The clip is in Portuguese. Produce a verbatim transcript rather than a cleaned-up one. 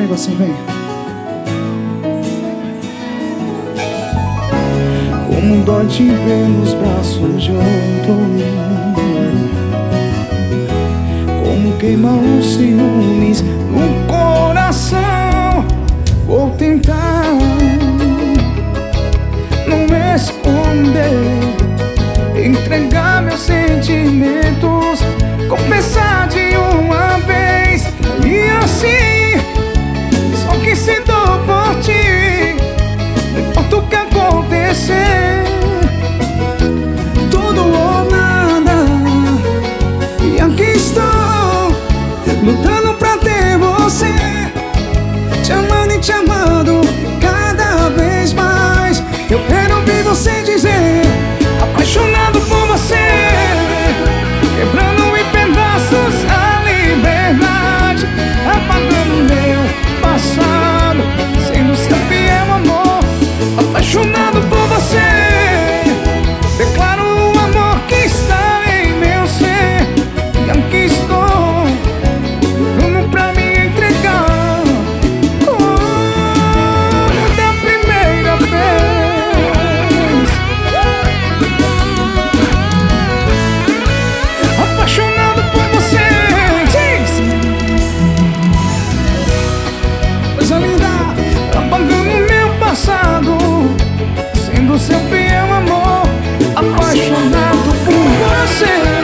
comigo assim, vem. Como dói te ver nos braços de outro, como queima os ciúmes no coração. Vou tentar não me esconder, entregar meus sentimentos, confessar de uma vez. E assim, só que se dou por ti, não importa o que acontecer, tudo ou nada. E aqui estou, lutando pra ter você, te amando e te amando cada vez mais. Eu quero ouvir você dizer, apaixonado por você, quebrando em pedaços a liberdade, apagando meu passado, sendo seu fiel amor. Apaixonado por você, declaro o amor que está em meu ser. E aqui estou, lutando pra me entregar, como da primeira vez. Apaixonado por você, diz. Coisa linda, apagando meu passado, sendo seu fiel amor. Apaixonado por você.